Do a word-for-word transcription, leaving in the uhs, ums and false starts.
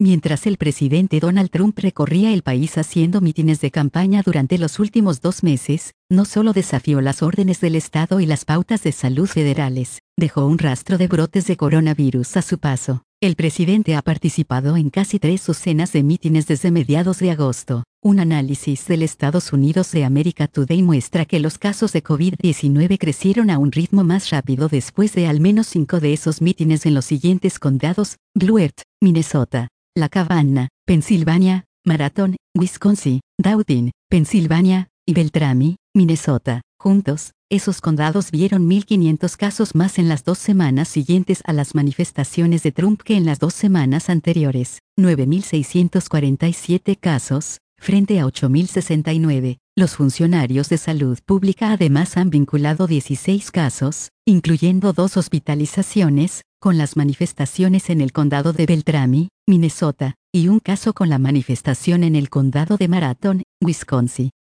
Mientras el presidente Donald Trump recorría el país haciendo mítines de campaña durante los últimos dos meses, no solo desafió las órdenes del Estado y las pautas de salud federales, dejó un rastro de brotes de coronavirus a su paso. El presidente ha participado en casi tres docenas de mítines desde mediados de agosto. Un análisis del Estados Unidos de America Today muestra que los casos de COVID diecinueve crecieron a un ritmo más rápido después de al menos cinco de esos mítines en los siguientes condados: Blue Earth, Minnesota; La Cavanna, Pensilvania; Marathon, Wisconsin; Daudin, Pensilvania; y Beltrami, Minnesota. Juntos, esos condados vieron mil quinientos casos más en las dos semanas siguientes a las manifestaciones de Trump que en las dos semanas anteriores, nueve mil seiscientos cuarenta y siete casos, frente a ocho mil sesenta y nueve. Los funcionarios de salud pública además han vinculado dieciséis casos, incluyendo dos hospitalizaciones, con las manifestaciones en el condado de Beltrami, Minnesota, y un caso con la manifestación en el condado de Marathon, Wisconsin.